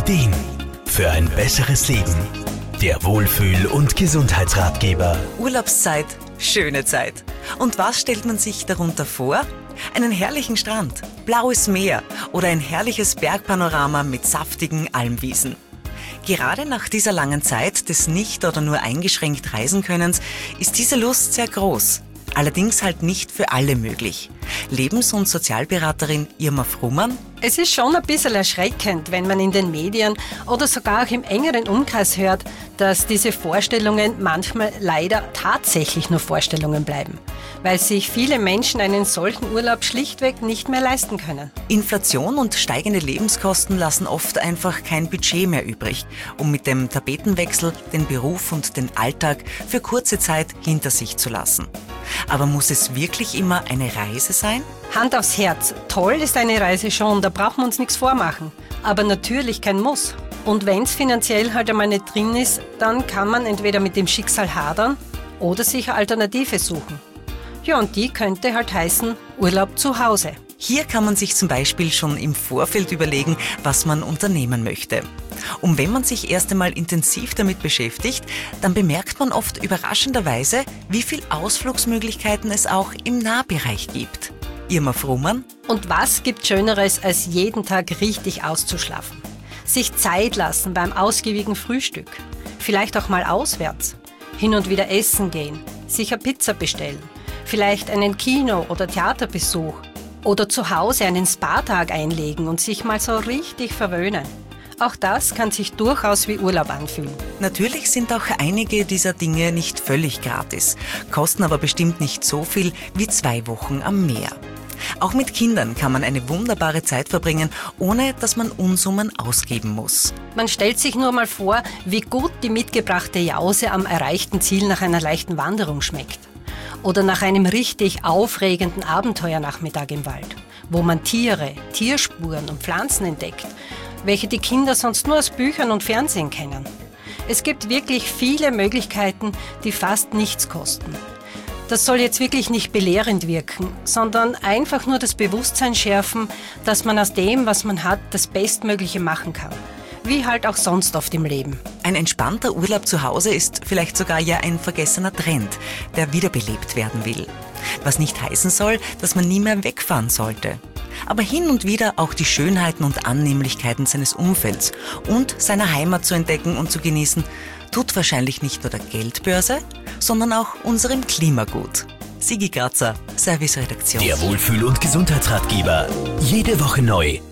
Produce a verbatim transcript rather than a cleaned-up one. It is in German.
Ideen für ein besseres Leben. Der Wohlfühl- und Gesundheitsratgeber. Urlaubszeit, schöne Zeit. Und was stellt man sich darunter vor? Einen herrlichen Strand, blaues Meer oder ein herrliches Bergpanorama mit saftigen Almwiesen. Gerade nach dieser langen Zeit des nicht oder nur eingeschränkt Reisenkönnens ist diese Lust sehr groß. Allerdings halt nicht für alle möglich. Lebens- und Sozialberaterin Irma Frumann: Es ist schon ein bisschen erschreckend, wenn man in den Medien oder sogar auch im engeren Umkreis hört, dass diese Vorstellungen manchmal leider tatsächlich nur Vorstellungen bleiben, weil sich viele Menschen einen solchen Urlaub schlichtweg nicht mehr leisten können. Inflation und steigende Lebenskosten lassen oft einfach kein Budget mehr übrig, um mit dem Tapetenwechsel den Beruf und den Alltag für kurze Zeit hinter sich zu lassen. Aber muss es wirklich immer eine Reise sein? Hand aufs Herz, toll ist eine Reise schon, da brauchen wir uns nichts vormachen. Aber natürlich kein Muss. Und wenn es finanziell halt einmal nicht drin ist, dann kann man entweder mit dem Schicksal hadern oder sich eine Alternative suchen. Ja, und die könnte halt heißen Urlaub zu Hause. Hier kann man sich zum Beispiel schon im Vorfeld überlegen, was man unternehmen möchte. Und wenn man sich erst einmal intensiv damit beschäftigt, dann bemerkt man oft überraschenderweise, wie viel Ausflugsmöglichkeiten es auch im Nahbereich gibt. Irma Frumann: Und was gibt Schöneres, als jeden Tag richtig auszuschlafen? Sich Zeit lassen beim ausgiebigen Frühstück. Vielleicht auch mal auswärts. Hin und wieder essen gehen. Sich eine Pizza bestellen. Vielleicht einen Kino- oder Theaterbesuch. Oder zu Hause einen Spa-Tag einlegen und sich mal so richtig verwöhnen. Auch das kann sich durchaus wie Urlaub anfühlen. Natürlich sind auch einige dieser Dinge nicht völlig gratis, kosten aber bestimmt nicht so viel wie zwei Wochen am Meer. Auch mit Kindern kann man eine wunderbare Zeit verbringen, ohne dass man Unsummen ausgeben muss. Man stellt sich nur mal vor, wie gut die mitgebrachte Jause am erreichten Ziel nach einer leichten Wanderung schmeckt. Oder nach einem richtig aufregenden Abenteuernachmittag im Wald, wo man Tiere, Tierspuren und Pflanzen entdeckt, welche die Kinder sonst nur aus Büchern und Fernsehen kennen. Es gibt wirklich viele Möglichkeiten, die fast nichts kosten. Das soll jetzt wirklich nicht belehrend wirken, sondern einfach nur das Bewusstsein schärfen, dass man aus dem, was man hat, das Bestmögliche machen kann. Wie halt auch sonst oft im Leben. Ein entspannter Urlaub zu Hause ist vielleicht sogar ja ein vergessener Trend, der wiederbelebt werden will. Was nicht heißen soll, dass man nie mehr wegfahren sollte. Aber hin und wieder auch die Schönheiten und Annehmlichkeiten seines Umfelds und seiner Heimat zu entdecken und zu genießen, tut wahrscheinlich nicht nur der Geldbörse, sondern auch unserem Klima gut. Sigi Grazer, Serviceredaktion. Der Wohlfühl- und Gesundheitsratgeber. Jede Woche neu.